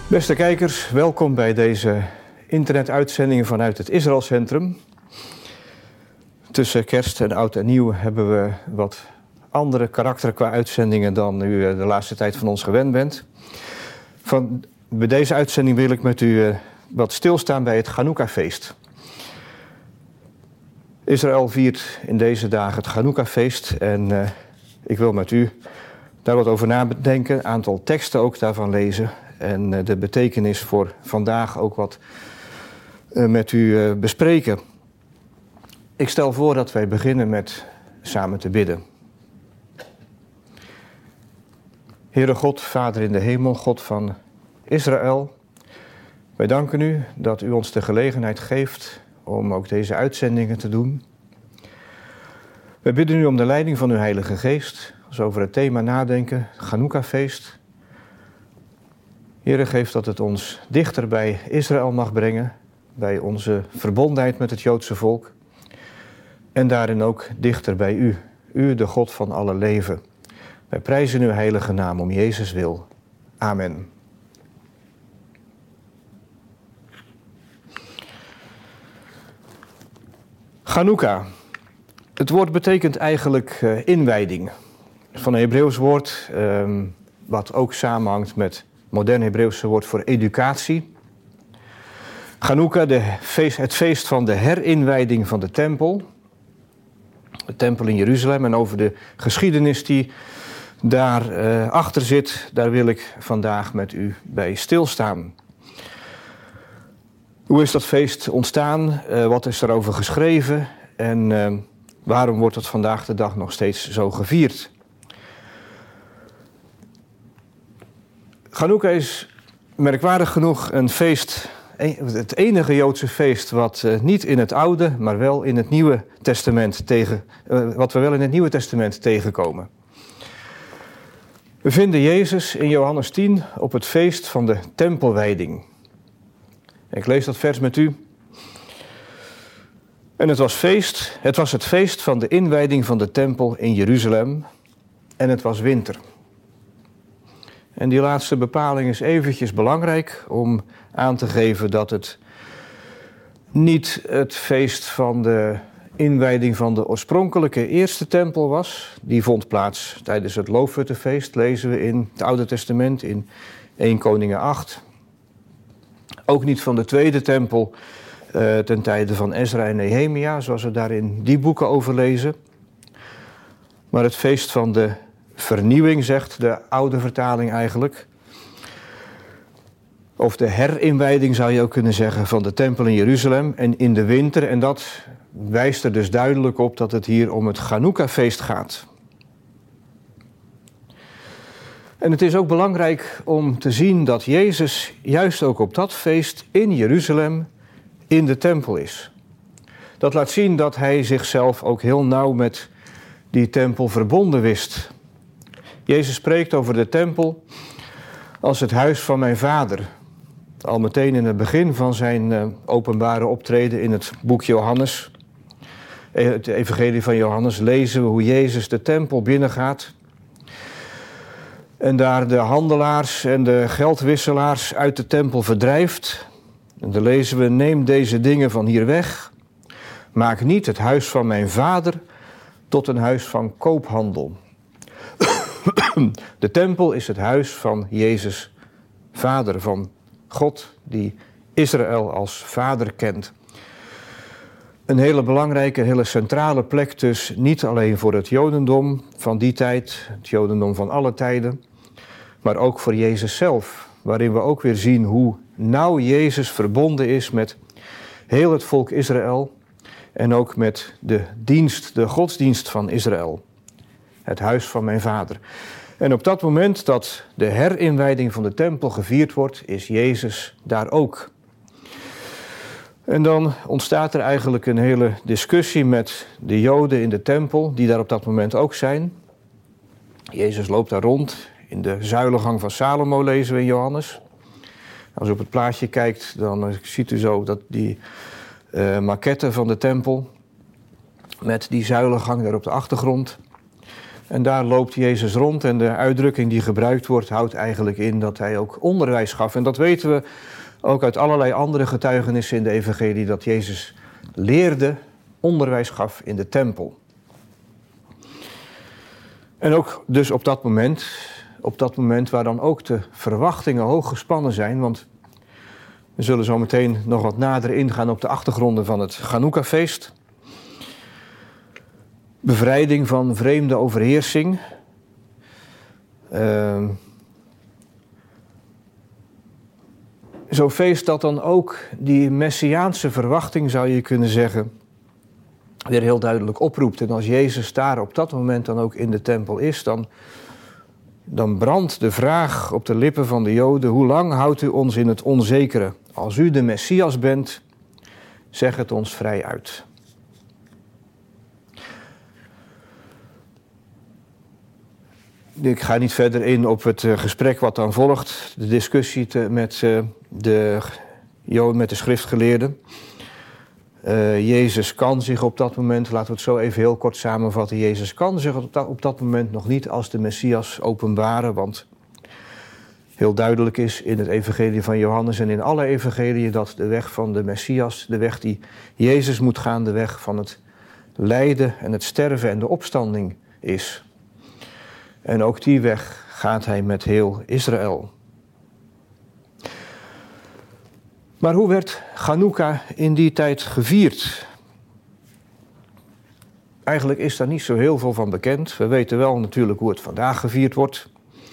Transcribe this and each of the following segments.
Beste kijkers, welkom bij deze internetuitzending vanuit het Israël Centrum. Tussen kerst en oud en nieuw hebben we wat andere karakter qua uitzendingen dan u de laatste tijd van ons gewend bent. Bij deze uitzending wil ik met u wat stilstaan bij het Chanukka-feest. Israël viert in deze dagen het Chanukka-feest en ik wil met u daar wat over nadenken, een aantal teksten ook daarvan lezen en de betekenis voor vandaag ook wat met u bespreken. Ik stel voor dat wij beginnen met samen te bidden. Heere God, Vader in de hemel, God van Israël, wij danken u dat u ons de gelegenheid geeft om ook deze uitzendingen te doen. We bidden u om de leiding van uw Heilige Geest, als we over het thema nadenken, Chanukka-feest. Heere, geef dat het ons dichter bij Israël mag brengen, bij onze verbondenheid met het Joodse volk. En daarin ook dichter bij u, u de God van alle leven. Wij prijzen uw heilige naam om Jezus wil. Amen. Chanukka. Het woord betekent eigenlijk inwijding. Van een Hebreeuws woord, wat ook samenhangt met het modern Hebreeuwse woord voor educatie. Chanukka, het feest van de herinwijding van de tempel. De tempel in Jeruzalem en over de geschiedenis die daar achter zit, daar wil ik vandaag met u bij stilstaan. Hoe is dat feest ontstaan? Wat is erover geschreven? En waarom wordt het vandaag de dag nog steeds zo gevierd? Chanukka is merkwaardig genoeg een feest, het enige Joodse feest wat niet in het Oude, maar wel in het Nieuwe Testament wat we wel in het Nieuwe Testament tegenkomen. We vinden Jezus in Johannes 10 op het feest van de tempelwijding. Ik lees dat vers met u. En het was het feest van de inwijding van de tempel in Jeruzalem en het was winter. En die laatste bepaling is eventjes belangrijk om aan te geven dat het niet het feest van de inwijding van de oorspronkelijke eerste tempel was. Die vond plaats tijdens het Loofhuttenfeest, lezen we in het Oude Testament in 1 Koningen 8. Ook niet van de tweede tempel ten tijde van Ezra en Nehemia, zoals we daar in die boeken over lezen. Maar het feest van de vernieuwing, zegt de oude vertaling eigenlijk. Of de herinwijding zou je ook kunnen zeggen van de tempel in Jeruzalem en in de winter. En dat wijst er dus duidelijk op dat het hier om het Chanukka-feest gaat. En het is ook belangrijk om te zien dat Jezus juist ook op dat feest in Jeruzalem in de tempel is. Dat laat zien dat hij zichzelf ook heel nauw met die tempel verbonden wist. Jezus spreekt over de tempel als het huis van mijn Vader. Al meteen in het begin van zijn openbare optreden in het boek Johannes, het evangelie van Johannes, lezen we hoe Jezus de tempel binnengaat en daar de handelaars en de geldwisselaars uit de tempel verdrijft. En dan lezen we, neem deze dingen van hier weg, maak niet het huis van mijn Vader tot een huis van koophandel. De tempel is het huis van Jezus, Vader, van God die Israël als Vader kent. Een hele belangrijke, hele centrale plek dus, niet alleen voor het Jodendom van die tijd, het Jodendom van alle tijden, maar ook voor Jezus zelf, waarin we ook weer zien hoe nauw Jezus verbonden is met heel het volk Israël en ook met de godsdienst van Israël, het huis van mijn Vader. En op dat moment dat de herinwijding van de tempel gevierd wordt, is Jezus daar ook. En dan ontstaat er eigenlijk een hele discussie met de Joden in de tempel, die daar op dat moment ook zijn. Jezus loopt daar rond in de zuilengang van Salomo, lezen we in Johannes. Als u op het plaatje kijkt, dan ziet u zo dat die maquette van de tempel met die zuilengang daar op de achtergrond. En daar loopt Jezus rond en de uitdrukking die gebruikt wordt houdt eigenlijk in dat hij ook onderwijs gaf. En dat weten we ook uit allerlei andere getuigenissen in de evangelie, dat Jezus leerde, onderwijs gaf in de tempel. En ook dus op dat moment waar dan ook de verwachtingen hoog gespannen zijn, want we zullen zo meteen nog wat nader ingaan op de achtergronden van het Chanukka-feest. Bevrijding van vreemde overheersing. Zo'n feest dat dan ook die messiaanse verwachting, zou je kunnen zeggen, weer heel duidelijk oproept. En als Jezus daar op dat moment dan ook in de tempel is, dan brandt de vraag op de lippen van de Joden: hoe lang houdt u ons in het onzekere? Als u de Messias bent, zeg het ons vrij uit. Ik ga niet verder in op het gesprek wat dan volgt, de discussie met de Joden, met de schriftgeleerden. Jezus kan zich op dat moment, laten we het zo even heel kort samenvatten, Jezus kan zich op dat moment nog niet als de Messias openbaren, want heel duidelijk is in het evangelie van Johannes en in alle evangeliën dat de weg van de Messias, de weg die Jezus moet gaan, de weg van het lijden en het sterven en de opstanding is. En ook die weg gaat hij met heel Israël. Maar hoe werd Chanukka in die tijd gevierd? Eigenlijk is daar niet zo heel veel van bekend. We weten wel natuurlijk hoe het vandaag gevierd wordt.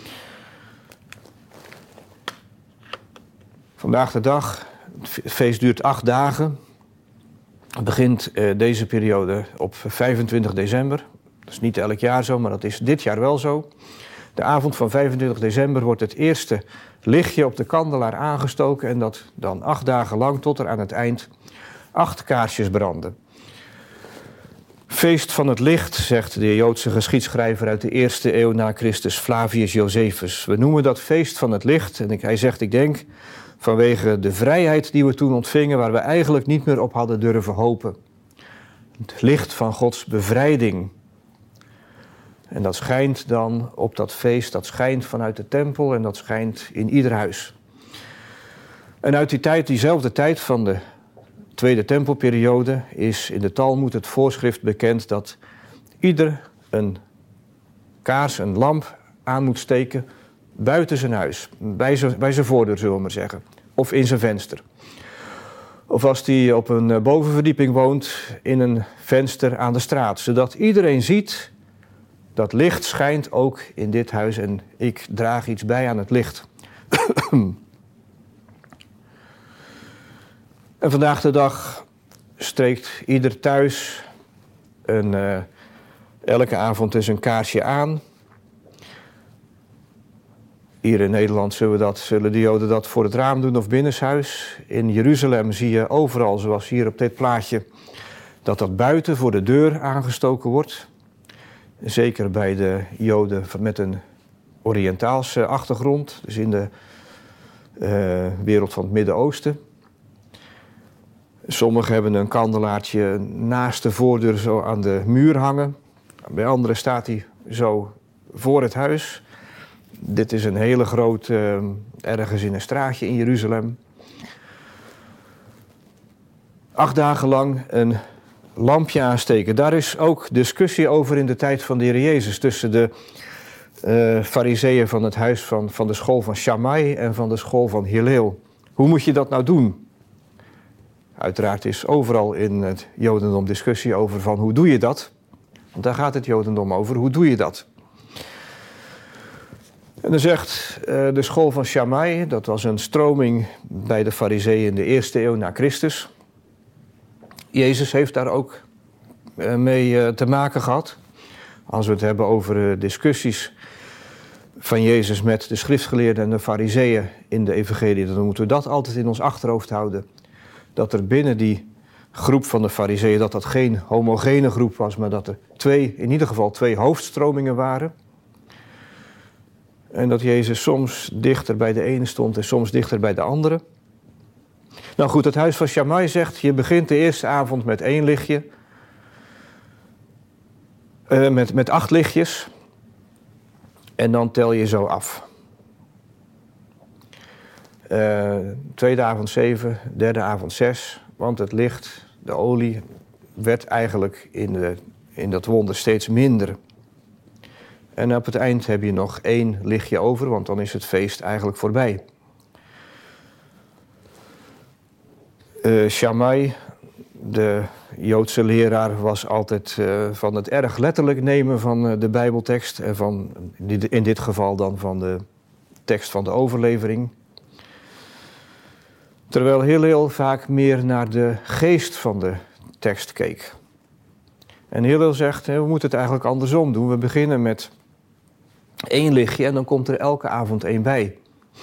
Vandaag de dag, het feest duurt 8 dagen. Het begint deze periode op 25 december. Dat is niet elk jaar zo, maar dat is dit jaar wel zo. De avond van 25 december wordt het eerste lichtje op de kandelaar aangestoken en dat dan 8 dagen lang tot er aan het eind 8 kaarsjes branden. Feest van het licht, zegt de Joodse geschiedschrijver uit de 1e eeuw na Christus, Flavius Josephus. We noemen dat feest van het licht en hij zegt, ik denk, vanwege de vrijheid die we toen ontvingen, waar we eigenlijk niet meer op hadden durven hopen. Het licht van Gods bevrijding. En dat schijnt dan op dat feest, dat schijnt vanuit de tempel en dat schijnt in ieder huis. En uit die tijd, diezelfde tijd van de tweede tempelperiode, is in de Talmoed het voorschrift bekend dat ieder een kaars, een lamp aan moet steken buiten zijn huis. Bij zijn voordeur, zullen we maar zeggen. Of in zijn venster. Of als hij op een bovenverdieping woont, in een venster aan de straat. Zodat iedereen ziet, dat licht schijnt ook in dit huis en ik draag iets bij aan het licht. En vandaag de dag steekt ieder thuis elke avond dus een kaarsje aan. Hier in Nederland zullen de Joden dat voor het raam doen of binnenshuis. In Jeruzalem zie je overal, zoals hier op dit plaatje, dat buiten voor de deur aangestoken wordt. Zeker bij de Joden met een Oriëntaalse achtergrond, dus in de wereld van het Midden-Oosten. Sommigen hebben een kandelaartje naast de voordeur zo aan de muur hangen. Bij anderen staat hij zo voor het huis. Dit is een hele grote, ergens in een straatje in Jeruzalem. 8 dagen lang een lampje aansteken. Daar is ook discussie over in de tijd van de Heer Jezus tussen de fariseeën van het huis van de school van Shammai en van de school van Hillel. Hoe moet je dat nou doen? Uiteraard is overal in het Jodendom discussie over van hoe doe je dat? Want daar gaat het Jodendom over, hoe doe je dat? En dan zegt de school van Shammai, dat was een stroming bij de fariseeën in de 1e eeuw na Christus. Jezus heeft daar ook mee te maken gehad. Als we het hebben over discussies van Jezus met de schriftgeleerden en de fariseeën in de evangelie, dan moeten we dat altijd in ons achterhoofd houden. Dat er binnen die groep van de fariseeën, dat geen homogene groep was, maar dat er in ieder geval twee hoofdstromingen waren. En dat Jezus soms dichter bij de ene stond en soms dichter bij de andere. Nou goed, het huis van Shammai zegt, je begint de eerste avond met 1 lichtje. Met 8 lichtjes. En dan tel je zo af. Tweede avond 7, derde avond 6. Want het licht, de olie, werd eigenlijk in dat wonder steeds minder. En op het eind heb je nog 1 lichtje over, want dan is het feest eigenlijk voorbij. Shammai, de Joodse leraar, was altijd van het erg letterlijk nemen van de Bijbeltekst. En in dit geval dan van de tekst van de overlevering. Terwijl heel vaak meer naar de geest van de tekst keek. En Hillel zegt, we moeten het eigenlijk andersom doen. We beginnen met 1 lichtje en dan komt er elke avond 1 bij.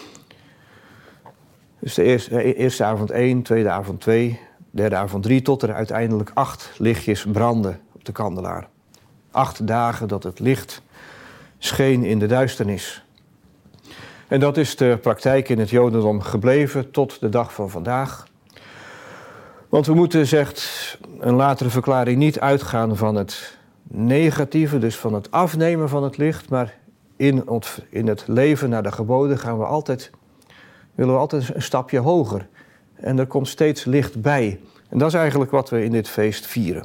Dus de eerste avond 1, tweede avond 2, derde avond 3... tot er uiteindelijk 8 lichtjes branden op de kandelaar. 8 dagen dat het licht scheen in de duisternis. En dat is de praktijk in het Jodendom gebleven tot de dag van vandaag. Want we moeten, zegt een latere verklaring, niet uitgaan van het negatieve, dus van het afnemen van het licht, maar in het leven naar de geboden willen we altijd een stapje hoger. En er komt steeds licht bij. En dat is eigenlijk wat we in dit feest vieren.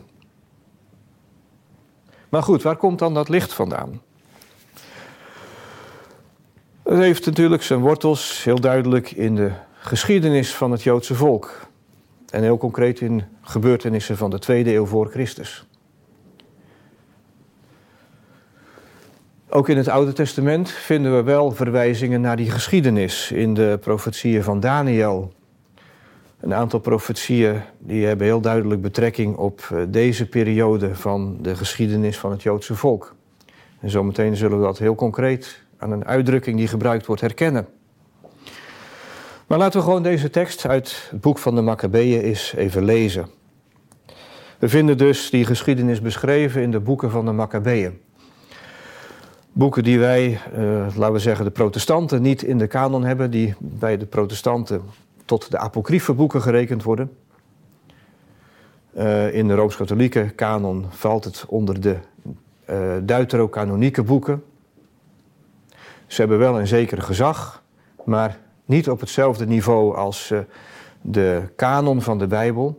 Maar goed, waar komt dan dat licht vandaan? Het heeft natuurlijk zijn wortels heel duidelijk in de geschiedenis van het Joodse volk. En heel concreet in gebeurtenissen van de 2e eeuw voor Christus. Ook in het Oude Testament vinden we wel verwijzingen naar die geschiedenis in de profetieën van Daniel. Een aantal profetieën die hebben heel duidelijk betrekking op deze periode van de geschiedenis van het Joodse volk. En zometeen zullen we dat heel concreet aan een uitdrukking die gebruikt wordt herkennen. Maar laten we gewoon deze tekst uit het boek van de Makkabeeën eens even lezen. We vinden dus die geschiedenis beschreven in de boeken van de Makkabeeën. Boeken die wij, laten we zeggen de protestanten, niet in de kanon hebben, die bij de protestanten tot de apocryfe boeken gerekend worden. In de Rooms-Katholieke kanon valt het onder de deuterocanonieke boeken. Ze hebben wel een zeker gezag, maar niet op hetzelfde niveau als de kanon van de Bijbel.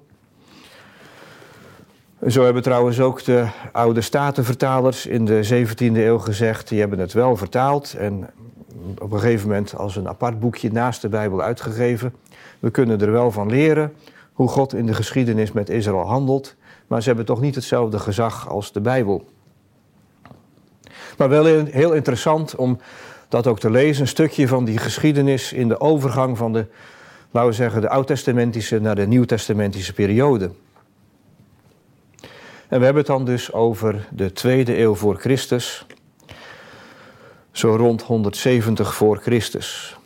Zo hebben trouwens ook de oude statenvertalers in de 17e eeuw gezegd, die hebben het wel vertaald en op een gegeven moment als een apart boekje naast de Bijbel uitgegeven. We kunnen er wel van leren hoe God in de geschiedenis met Israël handelt, maar ze hebben toch niet hetzelfde gezag als de Bijbel. Maar wel heel interessant om dat ook te lezen, een stukje van die geschiedenis in de overgang van de, laten we zeggen, de oud-testamentische naar de nieuw-testamentische periode. En we hebben het dan dus over de 2e eeuw voor Christus, zo rond 170 voor Christus.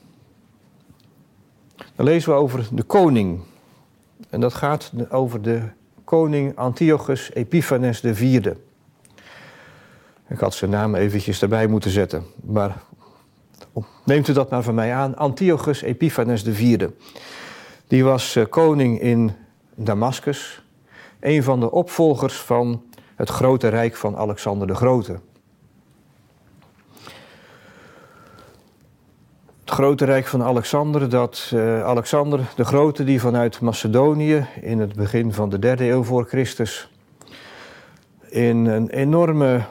Dan lezen we over de koning. En dat gaat over de koning Antiochus Epiphanes IV. Ik had zijn naam eventjes erbij moeten zetten, maar neemt u dat maar van mij aan. Antiochus Epiphanes IV. Die was koning in Damascus, een van de opvolgers van het grote rijk van Alexander de Grote. Het grote rijk van Alexander, Alexander de Grote, die vanuit Macedonië in het begin van de 3e eeuw voor Christus in een enorme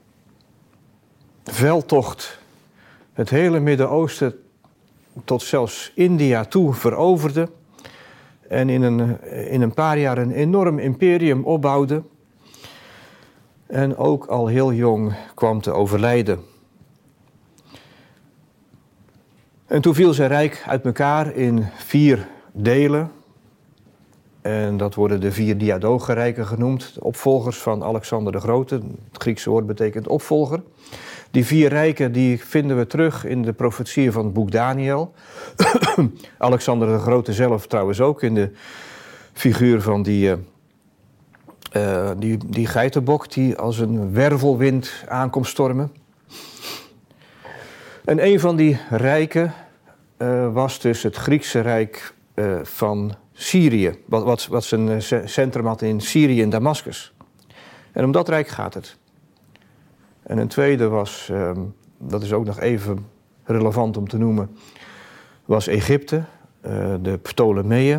veldtocht het hele Midden-Oosten tot zelfs India toe veroverde en in een paar jaar een enorm imperium opbouwde en ook al heel jong kwam te overlijden. En toen viel zijn rijk uit elkaar in 4 delen. En dat worden de 4 diadogenrijken genoemd, de opvolgers van Alexander de Grote. Het Griekse woord betekent opvolger. Die 4 rijken die vinden we terug in de profetieën van het boek Daniel. Alexander de Grote zelf trouwens ook in de figuur van die geitenbok die als een wervelwind aankomt stormen. En een van die rijken was dus het Griekse rijk van Syrië, wat zijn centrum had in Syrië in Damascus. En om dat rijk gaat het. En een tweede was dat is ook nog even relevant om te noemen, was Egypte, de Ptolemeeën.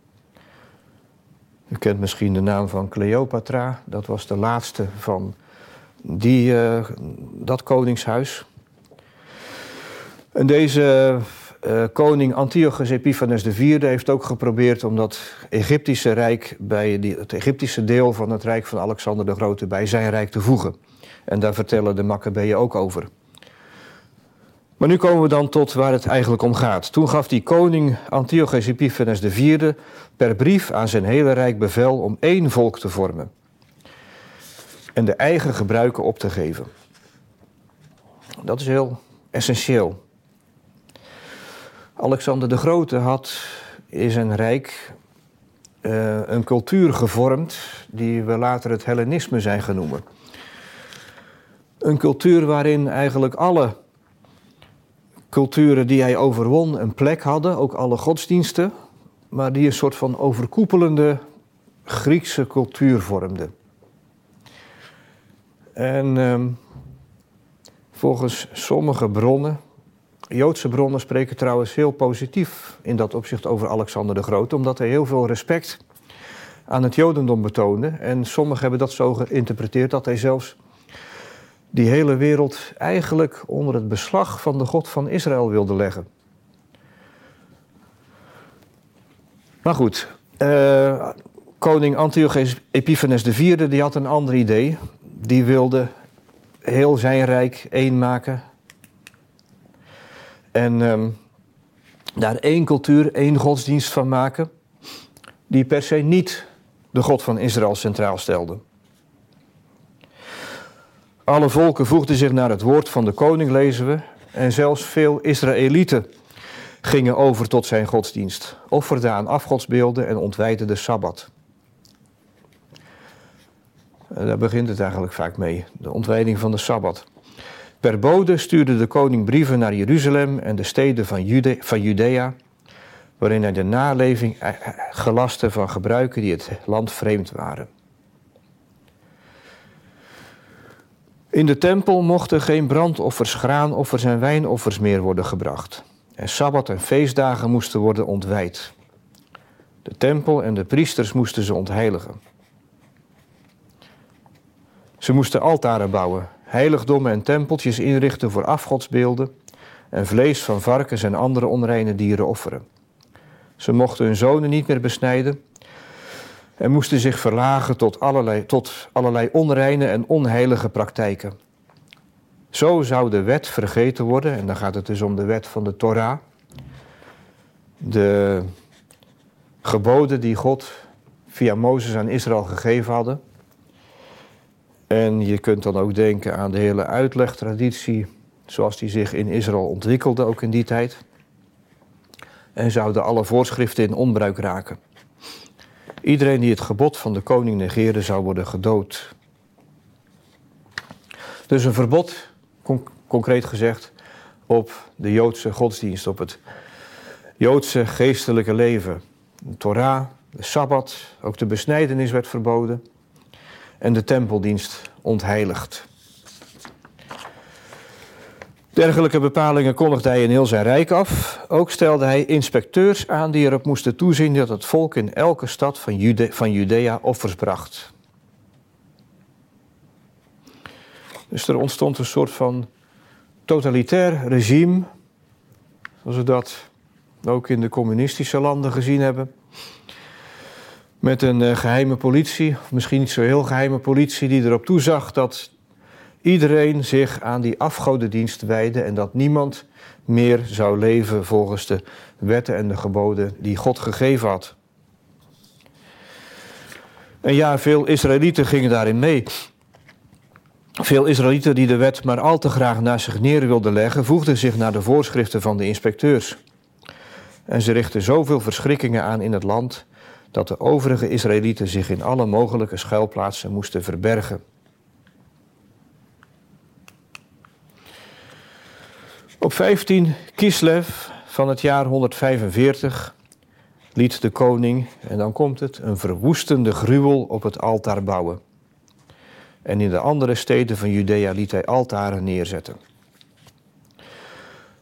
U kent misschien de naam van Cleopatra, dat was de laatste van dat koningshuis. En deze koning Antiochus Epiphanes IV heeft ook geprobeerd om dat Egyptische rijk bij het Egyptische deel van het rijk van Alexander de Grote bij zijn rijk te voegen. En daar vertellen de Makkabeeën ook over. Maar nu komen we dan tot waar het eigenlijk om gaat. Toen gaf die koning Antiochus Epiphanes IV per brief aan zijn hele rijk bevel om één volk te vormen. En de eigen gebruiken op te geven. Dat is heel essentieel. Alexander de Grote had in zijn rijk een cultuur gevormd die we later het Hellenisme zijn genoemd. Een cultuur waarin eigenlijk alle culturen die hij overwon een plek hadden, ook alle godsdiensten, maar die een soort van overkoepelende Griekse cultuur vormden. En volgens sommige bronnen, Joodse bronnen spreken trouwens heel positief in dat opzicht over Alexander de Grote, omdat hij heel veel respect aan het Jodendom betoonde. En sommigen hebben dat zo geïnterpreteerd dat hij zelfs die hele wereld eigenlijk onder het beslag van de God van Israël wilde leggen. Maar goed, koning Antiochus Epiphanes IV die had een ander idee. Die wilde heel zijn rijk één maken. En daar één cultuur, één godsdienst van maken, die per se niet de God van Israël centraal stelde. Alle volken voegden zich naar het woord van de koning, lezen we, en zelfs veel Israëlieten gingen over tot zijn godsdienst, offerden aan afgodsbeelden en ontwijdden de Sabbat. Daar begint het eigenlijk vaak mee, de ontwijding van de Sabbat. Per bode stuurde de koning brieven naar Jeruzalem en de steden van Judea, waarin hij de naleving gelastte van gebruiken die het land vreemd waren. In de tempel mochten geen brandoffers, graanoffers en wijnoffers meer worden gebracht. En sabbat en feestdagen moesten worden ontwijd. De tempel en de priesters moesten ze ontheiligen. Ze moesten altaren bouwen, heiligdommen en tempeltjes inrichten voor afgodsbeelden en vlees van varkens en andere onreine dieren offeren. Ze mochten hun zonen niet meer besnijden en moesten zich verlagen tot allerlei onreine en onheilige praktijken. Zo zou de wet vergeten worden, en dan gaat het dus om de wet van de Torah, de geboden die God via Mozes aan Israël gegeven hadden. En je kunt dan ook denken aan de hele uitlegtraditie zoals die zich in Israël ontwikkelde, ook in die tijd. En zouden alle voorschriften in onbruik raken. Iedereen die het gebod van de koning negeerde zou worden gedood. Dus een verbod, concreet gezegd, op de Joodse godsdienst, op het Joodse geestelijke leven. De Torah, de Sabbat, ook de besnijdenis werd verboden en de tempeldienst ontheiligd. Dergelijke bepalingen kondigde hij in heel zijn rijk af. Ook stelde hij inspecteurs aan die erop moesten toezien dat het volk in elke stad van Judea offers bracht. Dus er ontstond een soort van totalitair regime, zoals we dat ook in de communistische landen gezien hebben. Met een geheime politie, of misschien niet zo heel geheime politie, die erop toezag dat iedereen zich aan die afgodendienst wijdde en dat niemand meer zou leven volgens de wetten en de geboden die God gegeven had. En ja, veel Israëlieten gingen daarin mee. Veel Israëlieten die de wet maar al te graag naast zich neer wilden leggen, voegden zich naar de voorschriften van de inspecteurs. En ze richtten zoveel verschrikkingen aan in het land, dat de overige Israëlieten zich in alle mogelijke schuilplaatsen moesten verbergen. Op 15 Kislev van het jaar 145 liet de koning, en dan komt het, een verwoestende gruwel op het altaar bouwen. En in de andere steden van Judea liet hij altaren neerzetten.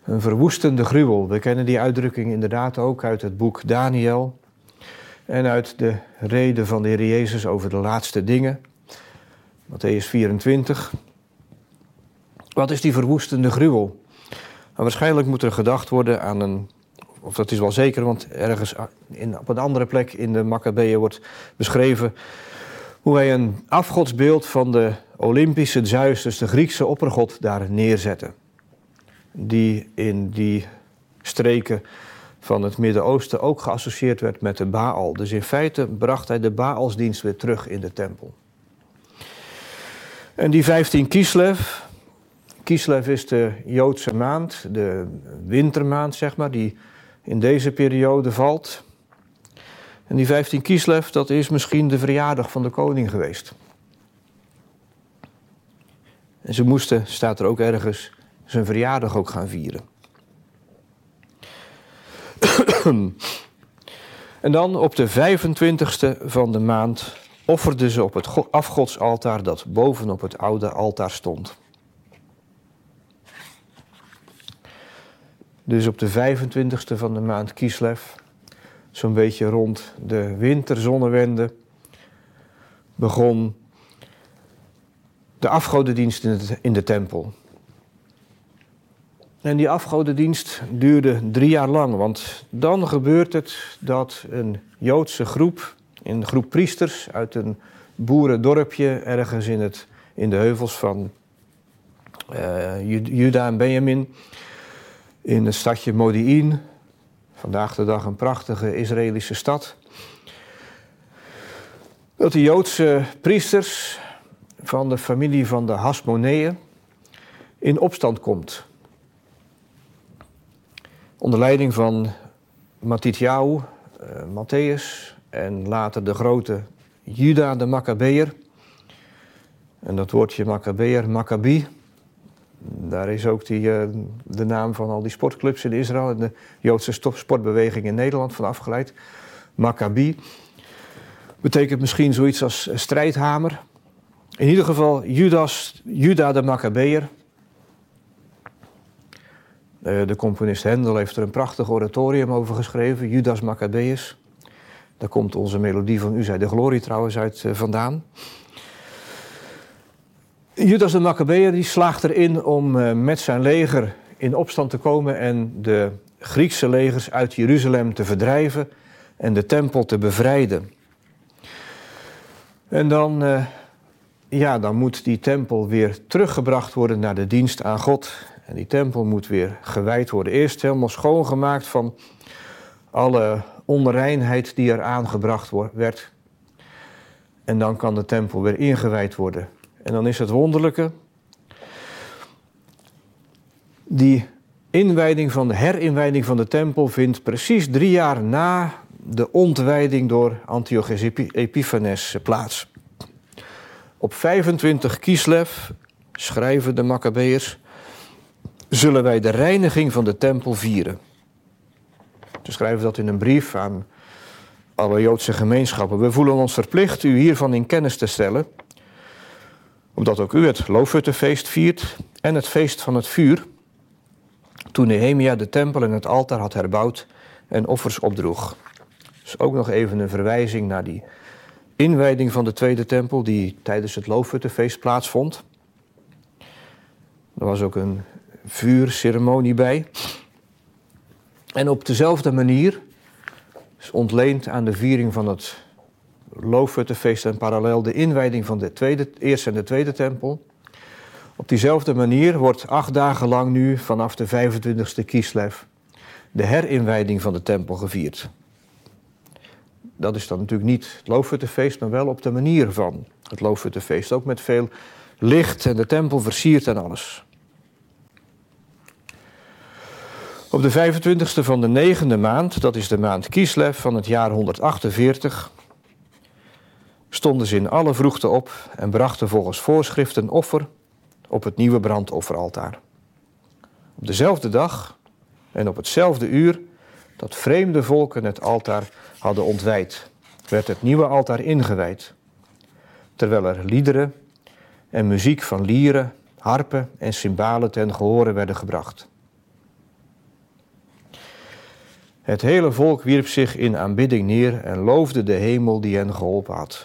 Een verwoestende gruwel. We kennen die uitdrukking inderdaad ook uit het boek Daniel en uit de reden van de Heer Jezus over de laatste dingen. Mattheüs 24. Wat is die verwoestende gruwel? Nou, waarschijnlijk moet er gedacht worden aan een, of dat is wel zeker, want ergens op een andere plek in de Makkabeeën wordt beschreven hoe hij een afgodsbeeld van de Olympische Zeus, dus de Griekse oppergod, daar neerzette. Die in die streken van het Midden-Oosten ook geassocieerd werd met de Baal. Dus in feite bracht hij de Baalsdienst weer terug in de tempel. En die 15 Kislev, Kislev is de Joodse maand, de wintermaand zeg maar, die in deze periode valt. En die 15 Kislev, dat is misschien de verjaardag van de koning geweest. En ze moesten, staat er ook ergens, zijn verjaardag ook gaan vieren. En dan op de 25e van de maand offerden ze op het afgodsaltaar dat bovenop het oude altaar stond. Dus op de 25e van de maand Kislev, zo'n beetje rond de winterzonnewende, begon de afgodendienst in de tempel. En die afgodendienst duurde 3 jaar lang, want dan gebeurt het dat een Joodse groep, een groep priesters uit een boerendorpje ergens in de heuvels van Juda en Benjamin, in het stadje Modi'in, vandaag de dag een prachtige Israëlische stad, dat de Joodse priesters van de familie van de Hasmoneeën in opstand komt. Onder leiding van Matitjahu, Matthäus en later de grote Juda de Makkabeër. En dat woordje Makkabeër, Maccabi, daar is ook de naam van al die sportclubs in Israël en de Joodse sportbeweging in Nederland van afgeleid. Maccabi betekent misschien zoiets als strijdhamer. In ieder geval Juda de Makkabeër. De componist Hendel heeft er een prachtig oratorium over geschreven, Judas Maccabeus. Daar komt onze melodie van U zij de glorie trouwens uit vandaan. Judas de Makkabeër die slaagt erin om met zijn leger in opstand te komen en de Griekse legers uit Jeruzalem te verdrijven en de tempel te bevrijden. En dan moet die tempel weer teruggebracht worden naar de dienst aan God. En die tempel moet weer gewijd worden. Eerst helemaal schoongemaakt van alle onreinheid die er aangebracht werd. En dan kan de tempel weer ingewijd worden. En dan is het wonderlijke. Die herinwijding van de tempel vindt precies 3 jaar na de ontwijding door Antiochus Epiphanes plaats. Op 25 Kislev, schrijven de Makkabeërs, zullen wij de reiniging van de tempel vieren. Ze schrijven dat in een brief aan alle Joodse gemeenschappen. We voelen ons verplicht u hiervan in kennis te stellen, omdat ook u het Loofhuttenfeest viert en het feest van het vuur, toen Nehemia de tempel en het altaar had herbouwd en offers opdroeg. Dus ook nog even een verwijzing naar die inwijding van de tweede tempel die tijdens het Loofhuttenfeest plaatsvond. Er was ook een vuurceremonie bij. En op dezelfde manier is ontleend aan de viering van het Loofhuttenfeest en parallel de inwijding van de eerste en de tweede tempel. Op diezelfde manier wordt 8 dagen lang nu vanaf de 25e Kislev de herinwijding van de tempel gevierd. Dat is dan natuurlijk niet het Loofhuttenfeest, maar wel op de manier van het Loofhuttenfeest. Ook met veel licht en de tempel versierd en alles. Op de 25e van de 9e maand, dat is de maand Kislev van het jaar 148, stonden ze in alle vroegte op en brachten volgens voorschrift een offer op het nieuwe brandofferaltaar. Op dezelfde dag en op hetzelfde uur dat vreemde volken het altaar hadden ontwijd, werd het nieuwe altaar ingewijd, terwijl er liederen en muziek van lieren, harpen en cymbalen ten gehore werden gebracht. Het hele volk wierp zich in aanbidding neer en loofde de hemel die hen geholpen had.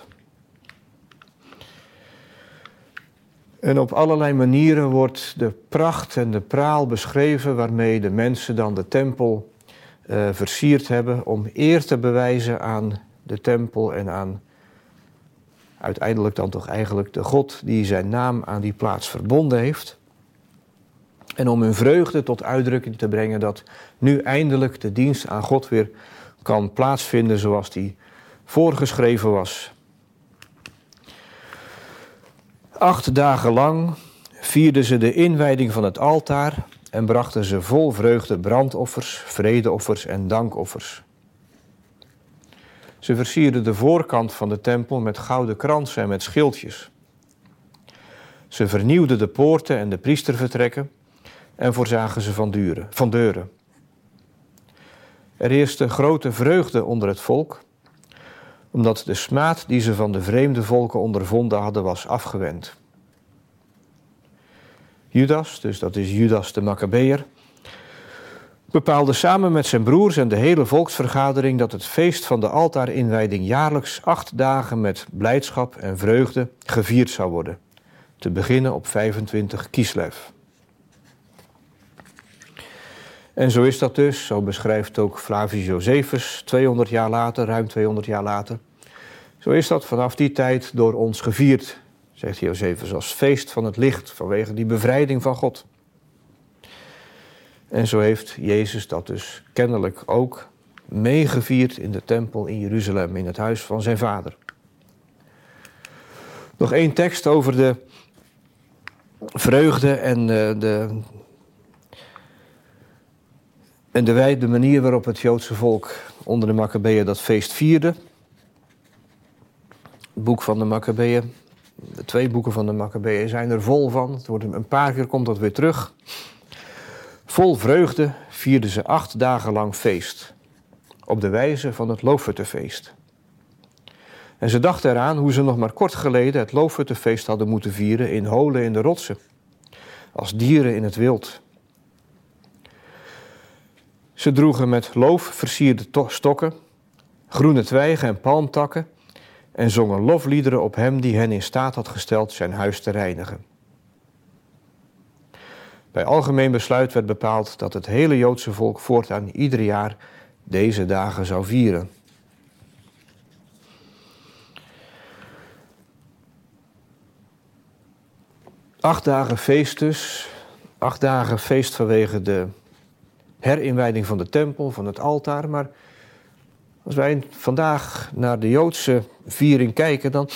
En op allerlei manieren wordt de pracht en de praal beschreven waarmee de mensen dan de tempel versierd hebben om eer te bewijzen aan de tempel en aan uiteindelijk dan toch eigenlijk de God die zijn naam aan die plaats verbonden heeft. En om hun vreugde tot uitdrukking te brengen dat nu eindelijk de dienst aan God weer kan plaatsvinden zoals die voorgeschreven was. 8 dagen lang vierden ze de inwijding van het altaar en brachten ze vol vreugde brandoffers, vredeoffers en dankoffers. Ze versierden de voorkant van de tempel met gouden kransen en met schildjes. Ze vernieuwden de poorten en de priestervertrekken en voorzagen ze van deuren. Er heerste grote vreugde onder het volk, omdat de smaad die ze van de vreemde volken ondervonden hadden was afgewend. Judas, dus dat is Judas de Maccabeër, bepaalde samen met zijn broers en de hele volksvergadering dat het feest van de altaarinwijding jaarlijks 8 dagen met blijdschap en vreugde gevierd zou worden, te beginnen op 25 Kislev. En zo is dat dus, zo beschrijft ook Flavius Josephus 200 jaar later, ruim 200 jaar later. Zo is dat vanaf die tijd door ons gevierd, zegt Josephus, als feest van het licht vanwege die bevrijding van God. En zo heeft Jezus dat dus kennelijk ook meegevierd in de tempel in Jeruzalem, in het huis van zijn vader. Nog 1 tekst over de vreugde en de manier waarop het Joodse volk onder de Maccabeeën dat feest vierde. Het boek van de Maccabeeën, de 2 boeken van de Maccabeeën zijn er vol van. Het wordt een paar keer komt dat weer terug. Vol vreugde vierden ze 8 dagen lang feest, op de wijze van het Loofhuttenfeest. En ze dachten eraan hoe ze nog maar kort geleden het Loofhuttenfeest hadden moeten vieren in holen in de rotsen, als dieren in het wild. Ze droegen met loof versierde stokken, groene twijgen en palmtakken en zongen lofliederen op hem die hen in staat had gesteld zijn huis te reinigen. Bij algemeen besluit werd bepaald dat het hele Joodse volk voortaan ieder jaar deze dagen zou vieren. Acht dagen feest dus, 8 dagen feest vanwege de herinwijding van de tempel, van het altaar. Maar als wij vandaag naar de Joodse viering kijken, dan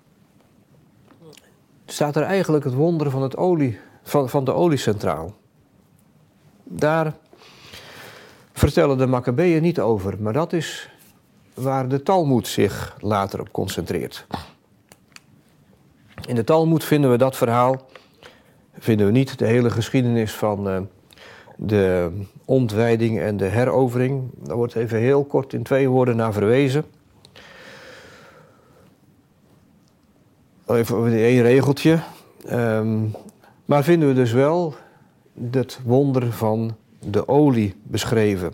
staat er eigenlijk het wonder van, van de olie centraal. Daar vertellen de Maccabeeën niet over, maar dat is waar de Talmoed zich later op concentreert. In de Talmoed vinden we dat verhaal, vinden we niet de hele geschiedenis van de ontwijding en de herovering. Daar wordt even heel kort in 2 woorden naar verwezen. Even 1 regeltje. Maar vinden we dus wel het wonder van de olie beschreven.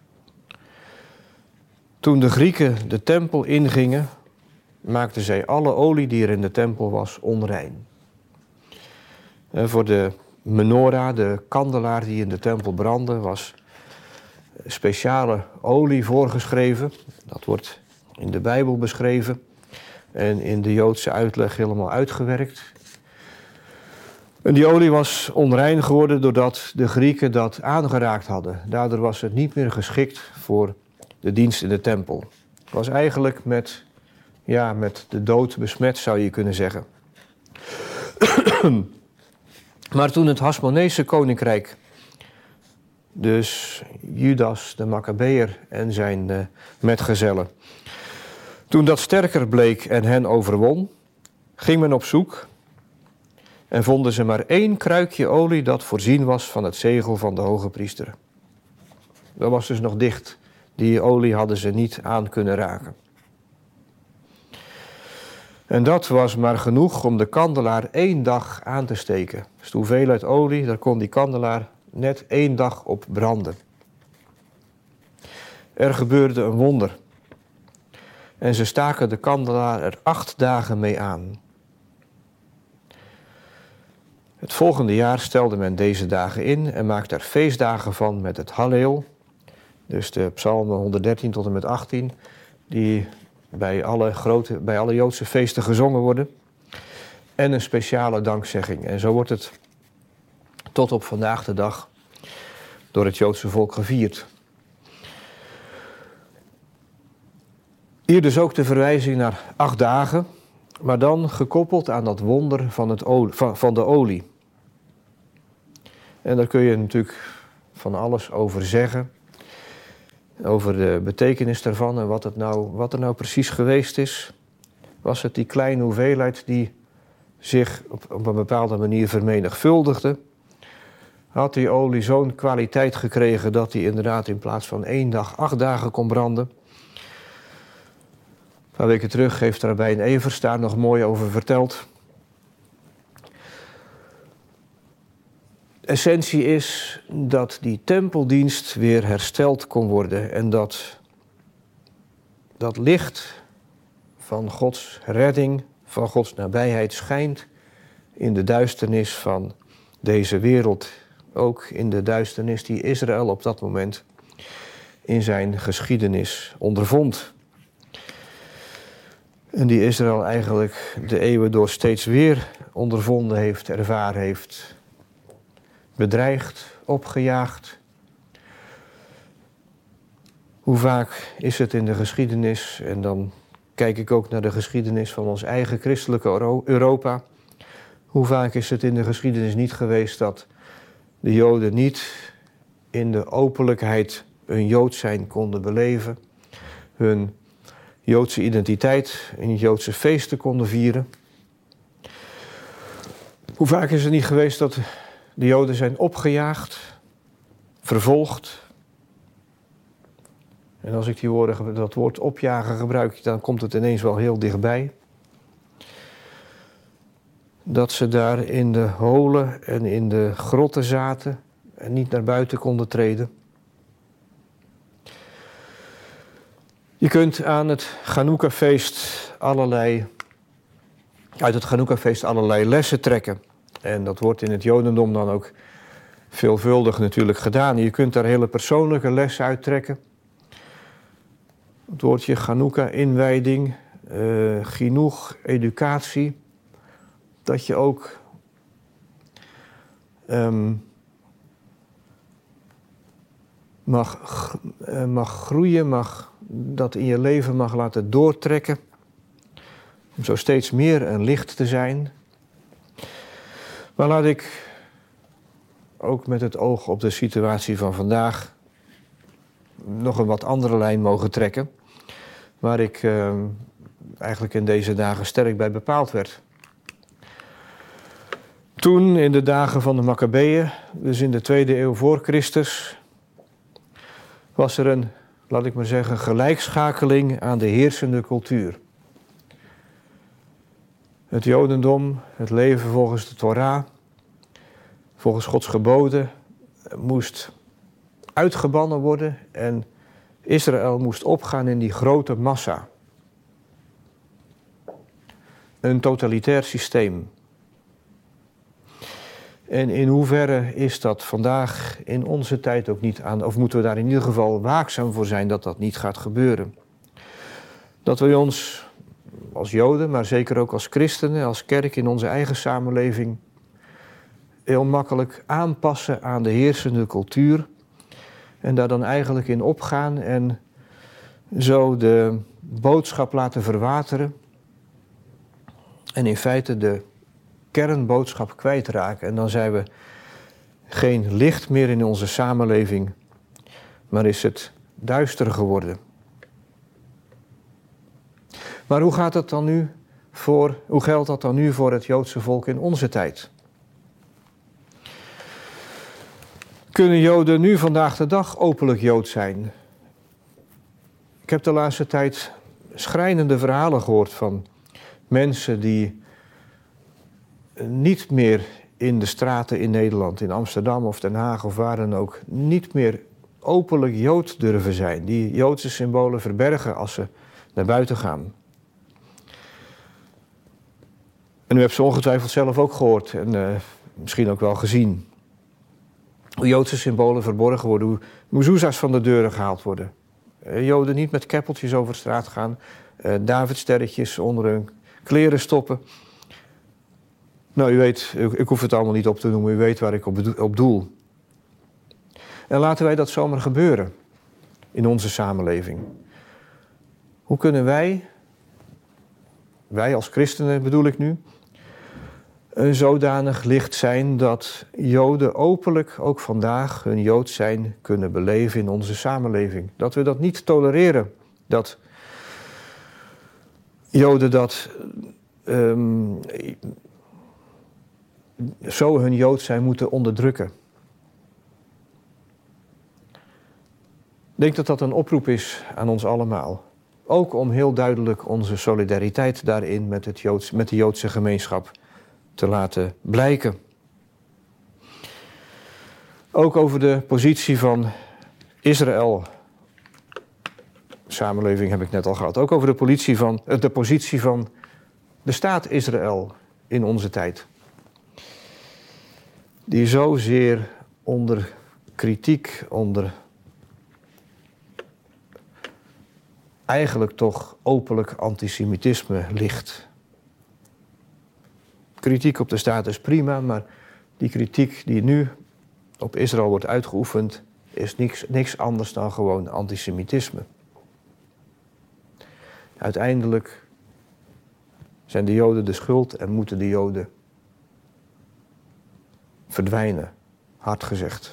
Toen de Grieken de tempel ingingen, maakten zij alle olie die er in de tempel was onrein. Voor de menorah, de kandelaar die in de tempel brandde, was speciale olie voorgeschreven. Dat wordt in de Bijbel beschreven en in de Joodse uitleg helemaal uitgewerkt. En die olie was onrein geworden doordat de Grieken dat aangeraakt hadden. Daardoor was het niet meer geschikt voor de dienst in de tempel. Het was eigenlijk met de dood besmet, zou je kunnen zeggen. Maar toen het Hasmonese koninkrijk, dus Judas de Maccabeër en zijn metgezellen, toen dat sterker bleek en hen overwon, ging men op zoek en vonden ze maar 1 kruikje olie dat voorzien was van het zegel van de hoge priester. Dat was dus nog dicht. Die olie hadden ze niet aan kunnen raken. En dat was maar genoeg om de kandelaar 1 dag aan te steken. Dus de hoeveelheid olie, daar kon die kandelaar net 1 dag op branden. Er gebeurde een wonder. En ze staken de kandelaar er 8 dagen mee aan. Het volgende jaar stelde men deze dagen in en maakte er feestdagen van met het Halleel. Dus de psalmen 113 tot en met 18, die bij alle Joodse feesten gezongen worden. En een speciale dankzegging. En zo wordt het tot op vandaag de dag door het Joodse volk gevierd. Hier dus ook de verwijzing naar 8 dagen, maar dan gekoppeld aan dat wonder van de olie. En daar kun je natuurlijk van alles over zeggen. Over de betekenis daarvan en wat er nou precies geweest is. Was het die kleine hoeveelheid die zich op een bepaalde manier vermenigvuldigde? Had die olie zo'n kwaliteit gekregen dat hij inderdaad in plaats van 1 dag 8 dagen kon branden? Een paar weken terug heeft Rabijn Evers daar nog mooi over verteld. Essentie is dat die tempeldienst weer hersteld kon worden en dat licht van Gods redding, van Gods nabijheid schijnt in de duisternis van deze wereld. Ook in de duisternis die Israël op dat moment in zijn geschiedenis ondervond. En die Israël eigenlijk de eeuwen door steeds weer ondervonden heeft, ervaren heeft, bedreigd, opgejaagd. Hoe vaak is het in de geschiedenis, en dan kijk ik ook naar de geschiedenis van ons eigen christelijke Europa. Hoe vaak is het in de geschiedenis niet geweest dat de Joden niet in de openlijkheid hun Jood zijn konden beleven, hun Joodse identiteit in Joodse feesten konden vieren. Hoe vaak is het niet geweest dat de Joden zijn opgejaagd, vervolgd. En als ik dat woord opjagen gebruik, dan komt het ineens wel heel dichtbij. Dat ze daar in de holen en in de grotten zaten en niet naar buiten konden treden. Je kunt aan het Chanukka-feest uit het Chanukka-feest allerlei lessen trekken. En dat wordt in het Jodendom dan ook veelvuldig natuurlijk gedaan. Je kunt daar hele persoonlijke lessen uit trekken. Het woordje Chanukka, inwijding, chinuch, educatie. Dat je ook mag groeien, dat in je leven mag laten doortrekken. Om zo steeds meer een licht te zijn. Maar laat ik ook met het oog op de situatie van vandaag nog een wat andere lijn mogen trekken. Waar ik eigenlijk in deze dagen sterk bij bepaald werd. Toen, in de dagen van de Makkabeeën, dus in de 2e eeuw voor Christus, was er een, laat ik maar zeggen, gelijkschakeling aan de heersende cultuur. Het Jodendom, het leven volgens de Torah, volgens Gods geboden, moest uitgebannen worden en Israël moest opgaan in die grote massa. Een totalitair systeem. En in hoeverre is dat vandaag in onze tijd ook niet aan, of moeten we daar in ieder geval waakzaam voor zijn dat dat niet gaat gebeuren? Dat we ons als Joden, maar zeker ook als christenen, als kerk in onze eigen samenleving heel makkelijk aanpassen aan de heersende cultuur en daar dan eigenlijk in opgaan en zo de boodschap laten verwateren en in feite de kernboodschap kwijtraken. En dan zijn we geen licht meer in onze samenleving, maar is het duister geworden. Maar hoe geldt dat dan nu voor het Joodse volk in onze tijd? Kunnen Joden nu vandaag de dag openlijk Jood zijn? Ik heb de laatste tijd schrijnende verhalen gehoord van mensen die niet meer in de straten in Nederland, in Amsterdam of Den Haag of waar dan ook, niet meer openlijk Jood durven zijn. Die Joodse symbolen verbergen als ze naar buiten gaan. En u hebt ze ongetwijfeld zelf ook gehoord en misschien ook wel gezien. Hoe Joodse symbolen verborgen worden, hoe mezuzah's van de deuren gehaald worden. Joden niet met keppeltjes over straat gaan, Davidsterretjes onder hun kleren stoppen. Nou, u weet, ik hoef het allemaal niet op te noemen, u weet waar ik op doel. En laten wij dat zomaar gebeuren in onze samenleving. Hoe kunnen wij als christenen bedoel ik nu, een zodanig licht zijn dat Joden openlijk ook vandaag hun Jood zijn kunnen beleven in onze samenleving. Dat we dat niet tolereren, dat Joden dat zo hun Jood zijn moeten onderdrukken. Ik denk dat dat een oproep is aan ons allemaal. Ook om heel duidelijk onze solidariteit daarin met de Joodse gemeenschap te laten blijken. Ook over de positie van Israël. Samenleving heb ik net al gehad. Ook over de positie van de staat Israël in onze tijd. Die zozeer onder kritiek, onder eigenlijk toch openlijk antisemitisme ligt. Kritiek op de staat is prima, maar die kritiek die nu op Israël wordt uitgeoefend, is niks anders dan gewoon antisemitisme. Uiteindelijk zijn de Joden de schuld en moeten de Joden verdwijnen, hard gezegd.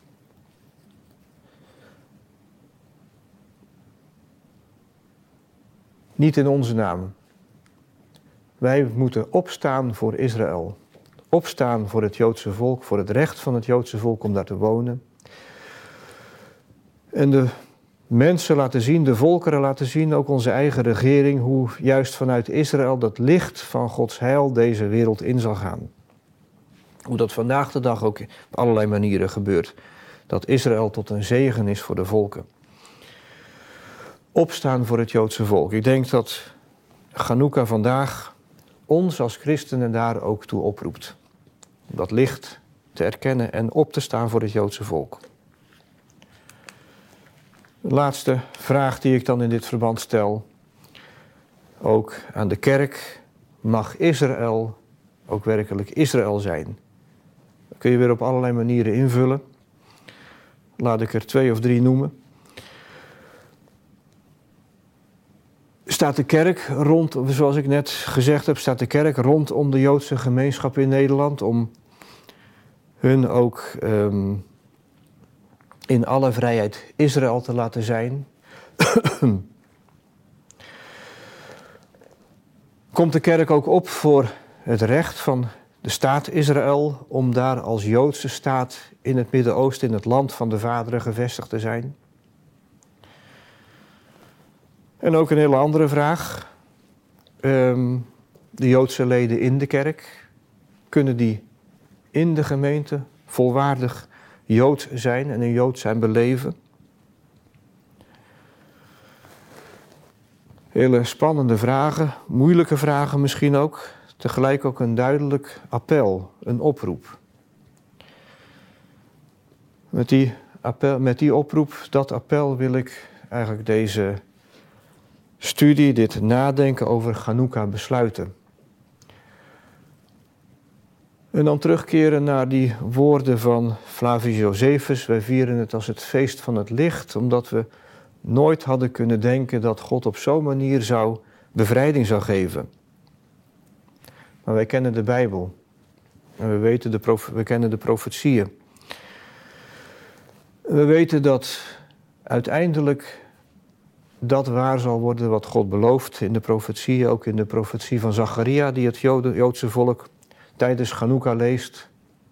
Niet in onze naam. Wij moeten opstaan voor Israël. Opstaan voor het Joodse volk, voor het recht van het Joodse volk om daar te wonen. En de mensen laten zien, de volkeren laten zien, ook onze eigen regering, hoe juist vanuit Israël dat licht van Gods heil deze wereld in zal gaan. Hoe dat vandaag de dag ook op allerlei manieren gebeurt. Dat Israël tot een zegen is voor de volken. Opstaan voor het Joodse volk. Ik denk dat Chanukka vandaag ons als christenen daar ook toe oproept. Dat licht te erkennen en op te staan voor het Joodse volk. De laatste vraag die ik dan in dit verband stel, ook aan de kerk: mag Israël ook werkelijk Israël zijn? Dat kun je weer op allerlei manieren invullen. Laat ik er 2 of 3 noemen. Staat de kerk zoals ik net gezegd heb, staat de kerk rondom de Joodse gemeenschap in Nederland om hun ook in alle vrijheid Israël te laten zijn? Komt de kerk ook op voor het recht van de staat Israël om daar als Joodse staat in het Midden-Oosten, in het land van de vaderen, gevestigd te zijn? En ook een hele andere vraag. De Joodse leden in de kerk, kunnen die in de gemeente volwaardig Jood zijn en een Jood zijn beleven? Hele spannende vragen, moeilijke vragen misschien ook. Tegelijk ook een duidelijk appel, een oproep. Met die oproep, dat appel, wil ik eigenlijk deze studie, dit nadenken over Chanukka besluiten. En dan terugkeren naar die woorden van Flavius Josephus. Wij vieren het als het feest van het licht, omdat we nooit hadden kunnen denken dat God op zo'n manier bevrijding zou geven. Maar wij kennen de Bijbel. En we kennen de profetieën. We weten dat uiteindelijk dat waar zal worden wat God belooft in de profetieën. Ook in de profetie van Zacharia, die het Joodse volk tijdens Chanukka leest.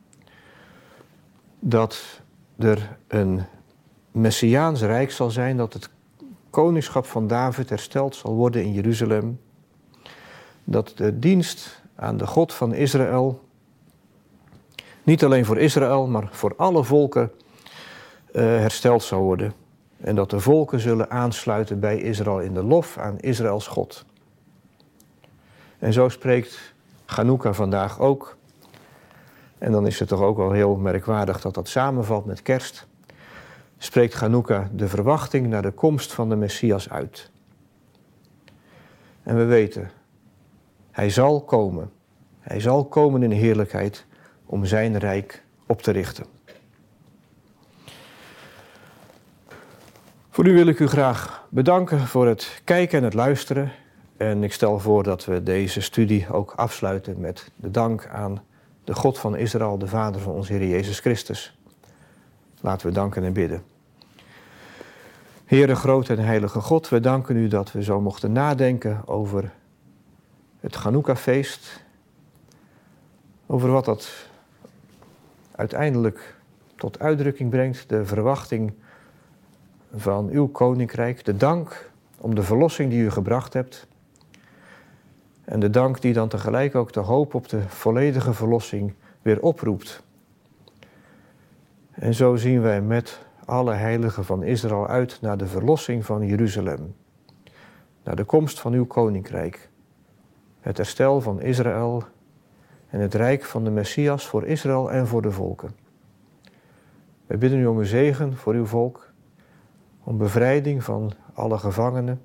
Dat er een Messiaans rijk zal zijn, dat het koningschap van David hersteld zal worden in Jeruzalem. Dat de dienst aan de God van Israël, niet alleen voor Israël, maar voor alle volken, hersteld zal worden. En dat de volken zullen aansluiten bij Israël in de lof aan Israëls God. En zo spreekt Chanukka vandaag ook. En dan is het toch ook wel heel merkwaardig dat dat samenvalt met kerst. Spreekt Chanukka de verwachting naar de komst van de Messias uit. En we weten, hij zal komen. Hij zal komen in heerlijkheid om zijn rijk op te richten. Voor nu wil ik u graag bedanken voor het kijken en het luisteren. En ik stel voor dat we deze studie ook afsluiten met de dank aan de God van Israël, de Vader van onze Heer Jezus Christus. Laten we danken en bidden. Heere, grote en heilige God, we danken u dat we zo mochten nadenken over het Chanukka-feest. Over wat dat uiteindelijk tot uitdrukking brengt, de verwachting van uw koninkrijk. De dank om de verlossing die u gebracht hebt. En de dank die dan tegelijk ook de hoop op de volledige verlossing weer oproept. En zo zien wij met alle heiligen van Israël uit naar de verlossing van Jeruzalem. Naar de komst van uw koninkrijk. Het herstel van Israël en het rijk van de Messias voor Israël en voor de volken. Wij bidden u om uw zegen voor uw volk. Om bevrijding van alle gevangenen.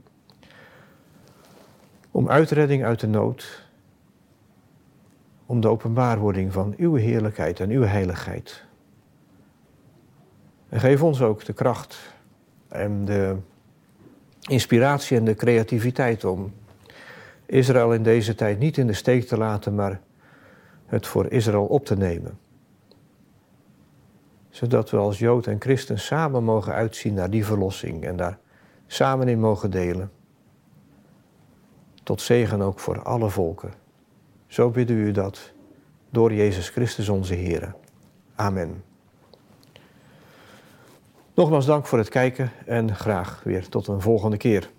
Om uitredding uit de nood. Om de openbaarwording van uw heerlijkheid en uw heiligheid. En geef ons ook de kracht en de inspiratie en de creativiteit om Israël in deze tijd niet in de steek te laten, maar het voor Israël op te nemen. Zodat we als Jood en Christen samen mogen uitzien naar die verlossing en daar samen in mogen delen. Tot zegen ook voor alle volken. Zo bidden we u dat door Jezus Christus onze Heer. Amen. Nogmaals dank voor het kijken en graag weer tot een volgende keer.